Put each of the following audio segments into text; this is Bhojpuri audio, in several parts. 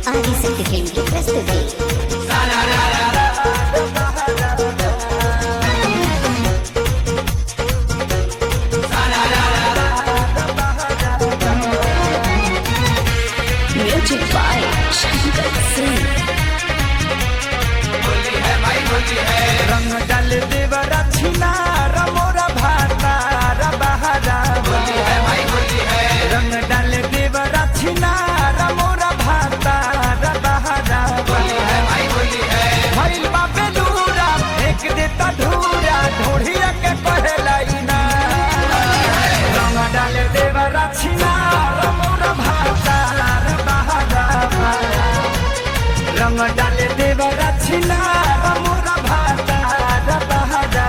आदिशक्ति फिल्म की प्रस्तुति। Music by Shankar Singh. रंग डाल देवरा छिनार मोरा भातार बहारा रंग डाल देवरा छिनार मोरा भातार बहारा भइल बा बेलूरा फेंक देता धूरा ढोढ़िया के पहलाई ना रंग डाल देवरा छिनार मोरा भातार बहारा रंग डाल देवरा छिनार मोरा भातार बहारा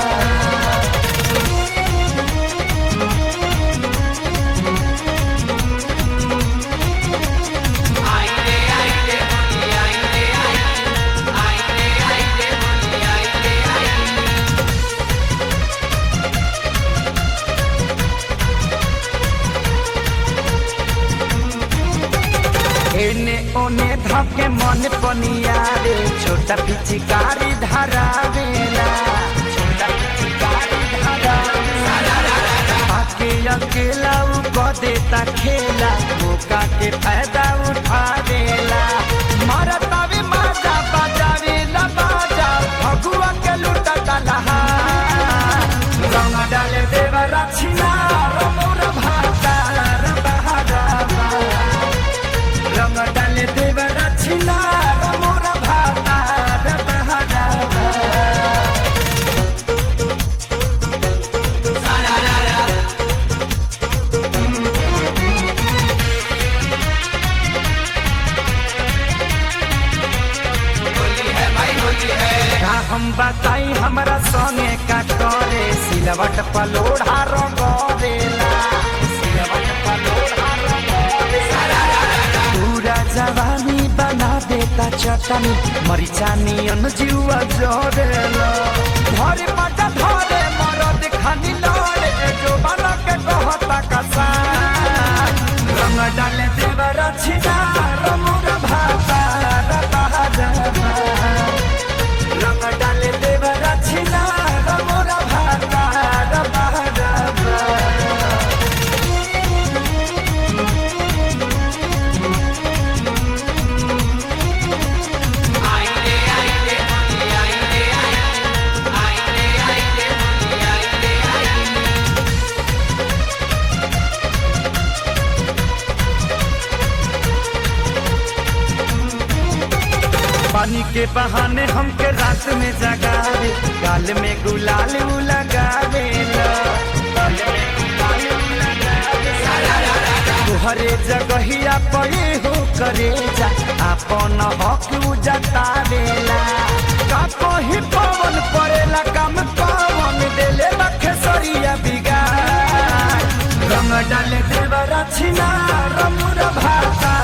एने ओने धके मन पनिया रे छोटा पिचकारी धरावेला छोटा पिचकारी धरावेला आके अकेला उ क देता खेला मौका के फायदा उठावेला मारतावे माजा बजावेला बाजा भगुआ के लुटता लहा रंग डाले देवरा छिनार मोर भातार बहारा रंग डाले देवरा छिनार मोरा भातार बहारा का हम बताई हमरा संगे का करे सिलवट पलोढ़ा रंगेला सिलवट पलोढ़ा रंगेला पूरा जवानी बना देता चटनी मरिचा नियन जीवा जोरेला धरे पटा धरे मरद खानी लड़े जो बना के कहता कसा रंग डाले देवरा छिनार मोरा भातार बहारा रंग डाले देवरा छिनार मोरा भातार बहारा पानी के बहाने हमके रात में जगावे गाल में गुलाल उ लगावेला गाल में गुलाल उ लगावेला तुहरे जगहिया पड़े हो करे जा अपन हक उ जतावेला का कोही पवन पड़ेला काम पवन देले बखेसरिया बिगाड़ रंग डाले देवरा छिनार मोरा भाता